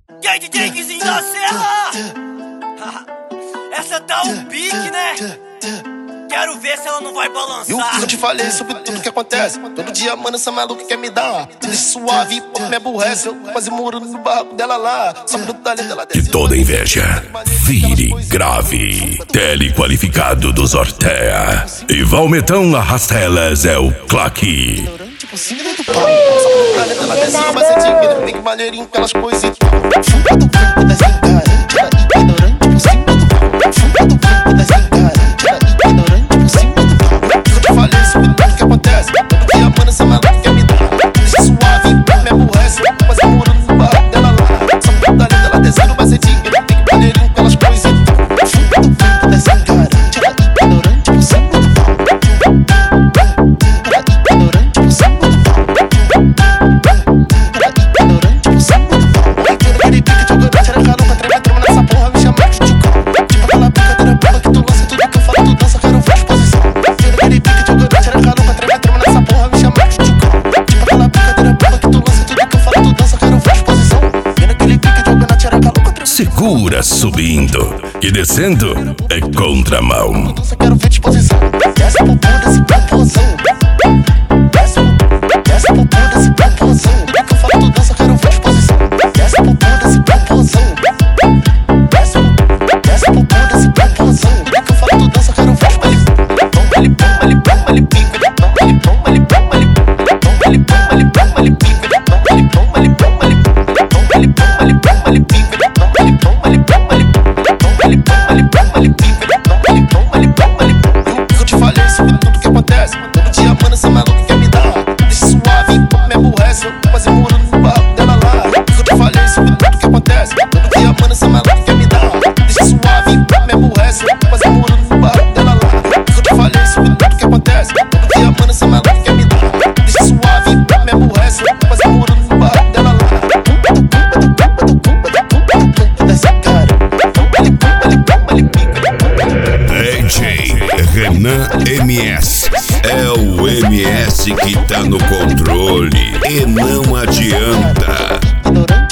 E aí, DJ Guizinho da Serra? Essa dá um pique, né? Quero ver se ela não vai balançar. E o que eu te falei sobre tudo que acontece? Todo dia, mano, essa maluca quer me dar. Tudo suave, pô, me aborrece. Eu quase moro no barraco dela lá. Só pro talento dela de toda inveja, vire grave. Telequalificado dos Ortea. E Valmetão arrasta elas é o claque. Tipo, símbolo do pau. Só pro talento dela desce no macetinho. Ele bem maneirinho, aquelas coisas e tal. Fuga do campo dessa ignorante, ela ignorante, tipo, símbolo do pau. Fuga do campo dessa ignorante, ela ignorante. Falei sobre tudo que acontece. Todo dia, mano, essa maluca quer me dar. Deixa suave, me aborrece. Mas eu moro no barraco dela lá. Só pro talento dela descer no macetinho. Ele tem que maneirinho com aquelas coisas e tal. Fuga do vento dessa garante. Ela ignorante, tipo, símbolo do pau. Ela ignorante, tipo, símbolo do pau. Ela ignorante, tipo, símbolo do pau. Aí quero aquele pique jogando, tira caluca, treme, treme nessa porra, me chama de tchucão. Tipo aquela brincadeira boa que tu lança tudo que eu falo, tu dança, quero ver exposição. Aquele pique jogando, tira caluca, treme, treme nessa porra, me chama de tchucão. Tipo aquela brincadeira boa que tu lança tudo que eu falo, tu dança, quero ver exposição. Vendo aquele pique jogando, tira caluca, treme. Segura subindo e descendo é contramão. Dança, quero ver disposição. Desce pro pão desse popozão. Desce pro pão desse popozão. Tudo que eu falo, tu dança, quero ver disposição. Desce pro pão desse popozão. Desce pro pão desse popozão. Tudo que eu falo, tu dança, quero ver disposição. Ele pão, ele pão, ele pico. Ele pão, ele pão, ele pão, ele pão, ele pão, ele pão, ele pico. Ele pão, ele pão, ele pão, ele pão, ele pão, ele pão, ele pico. Ele pão, ele pão, ele pão, ele pão, ele pão, ele pão, ele pico. Ele pão, ele pão, ele pão, ele pão. E o que eu te falei sobre tudo que acontece? Todo dia, mano, essa maluca quer me dar. Deixa suave, me aborrece. Eu quase moro no barraco dela lá. O que eu te falei sobre tudo que acontece? Todo dia, mano, essa maluca quer me dar. Deixa suave, me aborrece. Eu quase moro no barraco dela lá. O que eu te falei sobre tudo que acontece? Todo dia, mano, essa maluca quer me dar. Deixa suave, me aborrece. Eu quase moro no barraco dela lá. DJ Renan MS é o MS que tá no controle e não adianta.